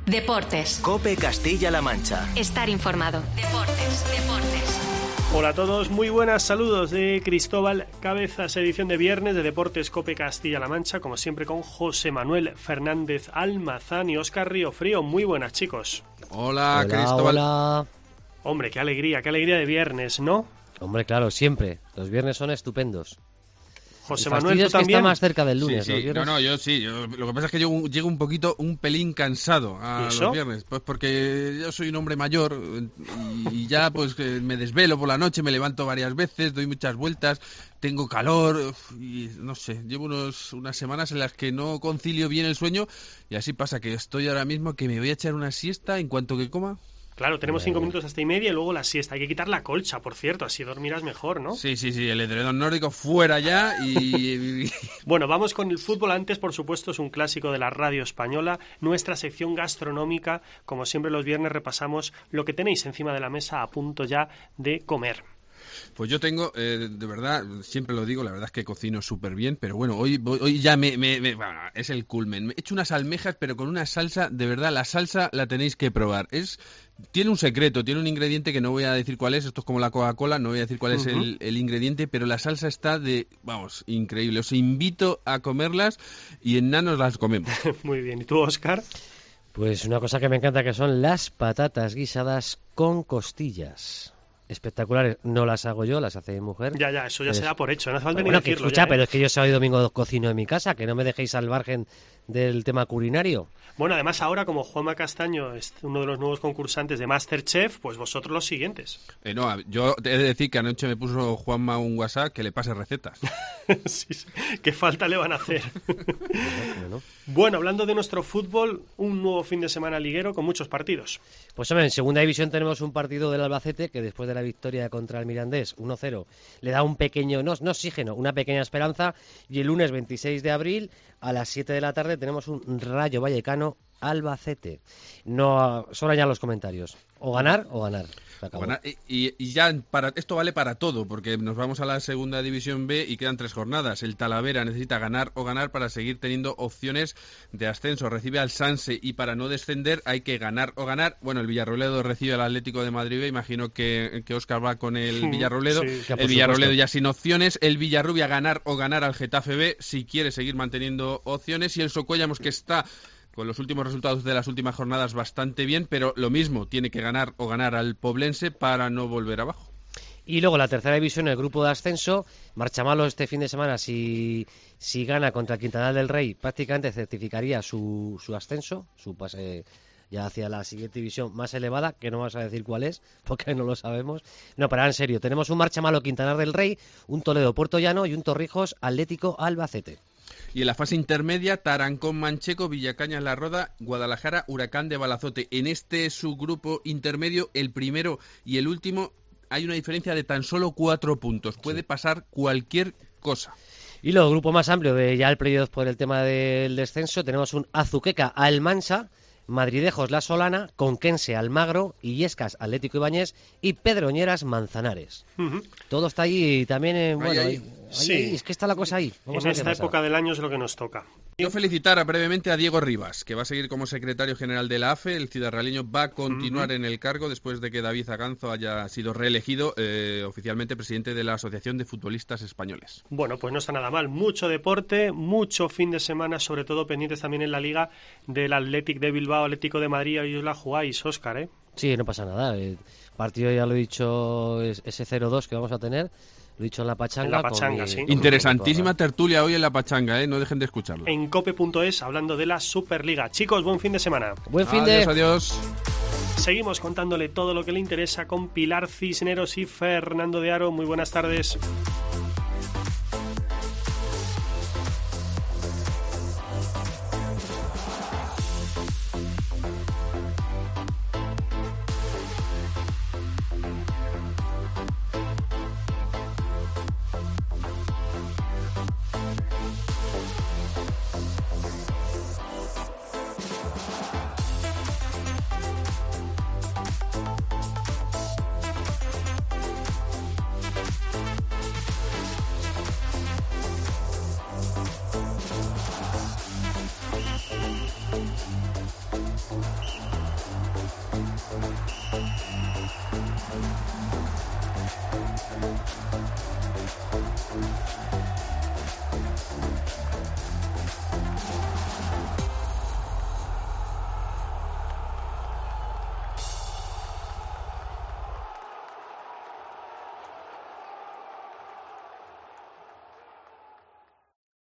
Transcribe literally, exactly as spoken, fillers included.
Deportes. COPE Castilla-La Mancha. Estar informado. Deportes, deportes. Hola a todos, muy buenas, saludos de Cristóbal Cabezas, edición de viernes de Deportes COPE Castilla-La Mancha, como siempre con José Manuel Fernández Almazán y Óscar Riofrío. Muy buenas, chicos. Hola, Hola, Cristóbal. hola. Hombre, qué alegría, qué alegría de viernes, ¿no? Hombre, claro, siempre. Los viernes son estupendos. José El Manuel, fastidio ¿tú es que también? está más cerca del lunes. Sí, los sí. viernes. No, no, yo sí. Yo, lo que pasa es que llego, llego un poquito, un pelín cansado a ¿Y eso? los viernes. Pues porque yo soy un hombre mayor y, y ya pues que me desvelo por la noche, me levanto varias veces, doy muchas vueltas, tengo calor y no sé, llevo unos, unas semanas en las que no concilio bien el sueño y así pasa que estoy ahora mismo que me voy a echar una siesta en cuanto que coma. Claro, tenemos cinco minutos hasta y media y luego la siesta. Hay que quitar la colcha, por cierto, así dormirás mejor, ¿no? Sí, sí, sí, el edredón nórdico fuera ya y... Bueno, vamos con el fútbol. Antes, por supuesto, es un clásico de la radio española. Nuestra sección gastronómica, como siempre los viernes, repasamos lo que tenéis encima de la mesa a punto ya de comer. Pues yo tengo, eh, de verdad, siempre lo digo, la verdad es que cocino súper bien, pero bueno, hoy hoy ya me, me, me bueno, es el culmen. Me he hecho unas almejas, pero con una salsa, de verdad, la salsa la tenéis que probar. Es Tiene un secreto, tiene un ingrediente que no voy a decir cuál es, esto es como la Coca-Cola, no voy a decir cuál es Uh-huh. el, el ingrediente, pero la salsa está de, vamos, increíble. Os invito a comerlas y en nanos las comemos. Muy bien. ¿Y tú, Óscar? Pues una cosa que me encanta que son las patatas guisadas con costillas. Espectaculares. No las hago yo, las hace mi mujer. Ya, ya, eso ya Pues- se da por hecho. No hace falta Bueno, ni bueno, que decirlo. escucha, ya, ¿eh? pero es que yo sábado y domingo cocino en mi casa, que no me dejéis al margen del tema culinario. Bueno, además ahora, como Juanma Castaño es uno de los nuevos concursantes de MasterChef, pues vosotros los siguientes. Eh, no, yo he de decir que anoche me puso Juanma un WhatsApp que le pase recetas. Sí, sí. ¿Qué falta le van a hacer? Bueno, Bueno, hablando de nuestro fútbol, un nuevo fin de semana liguero con muchos partidos. pues hombre, en segunda división tenemos un partido del Albacete que después de la victoria contra el Mirandés uno cero le da un pequeño, no, no oxígeno, una pequeña esperanza, y el lunes veintiséis de abril a las siete de la tarde tenemos un Rayo Vallecano Albacete. No sobran ya los comentarios. O ganar o ganar. Se acabó. Ganar- Y, y ya para esto vale para todo, porque nos vamos a la segunda división B y quedan tres jornadas. El Talavera necesita ganar o ganar para seguir teniendo opciones de ascenso. Recibe al Sanse y para no descender hay que ganar o ganar. Bueno, el Villarrobledo recibe al Atlético de Madrid B. Imagino que, que Óscar va con el Sí, Villarrobledo. sí. Ya, por El Villarrobledo supuesto. ya sin opciones. El Villarrubia ganar o ganar al Getafe B si quiere seguir manteniendo opciones. Y el Socuellamos, que está con los últimos resultados de las últimas jornadas bastante bien, pero lo mismo, tiene que ganar o ganar al Poblense para no volver abajo. Y luego la tercera división, el grupo de ascenso, marcha malo este fin de semana. Si, si gana contra el Quintanar del Rey, prácticamente certificaría su, su ascenso, su pase ya hacia la siguiente división más elevada, que no vamos a decir cuál es, porque no lo sabemos. No, pero ahora en serio, tenemos un marcha malo Quintanar del Rey, un Toledo Puerto Llano y un Torrijos Atlético Albacete. Y en la fase intermedia, Tarancón Mancheco, Villacañas La Roda, Guadalajara, Huracán de Balazote. En este subgrupo intermedio, el primero y el último, hay una diferencia de tan solo cuatro puntos. Puede pasar cualquier cosa. Y luego, grupo más amplio de ya el playoff por el tema del descenso, tenemos un Azuqueca Almansa, Madridejos La Solana, Conquense Almagro, Illescas Atlético Ibáñez y Pedroñeras Manzanares. Ujú. Todo está ahí también, eh, bueno, ahí. ahí, ahí, Sí. ahí, es que está la cosa ahí. Vamos En a ver qué esta pasa. época del año es lo que nos toca. Yo felicitar brevemente a Diego Rivas, que va a seguir como secretario general de la A F E. El ciudadraleño va a continuar Ujú. en el cargo después de que David Zaganzo haya sido reelegido eh, oficialmente presidente de la Asociación de Futbolistas Españoles. Bueno, pues no está nada mal. Mucho deporte, mucho fin de semana, sobre todo pendientes también en la liga del Athletic de Bilbao, Atlético de Madrid. Hoy os la jugáis, Óscar, ¿eh? Sí, no pasa nada. El partido ya lo he dicho, es ese cero dos que vamos a tener. Lo he dicho en la pachanga. En la con pachanga, mi- sí. con mi Interesantísima porra. tertulia hoy en la pachanga, ¿eh? No dejen de escucharlo. En cope punto es, hablando de la Superliga. Chicos, buen fin de semana. Buen fin Adiós, de... adiós. Seguimos contándole todo lo que le interesa con Pilar Cisneros y Fernando de Aro. Muy buenas tardes. Thank you.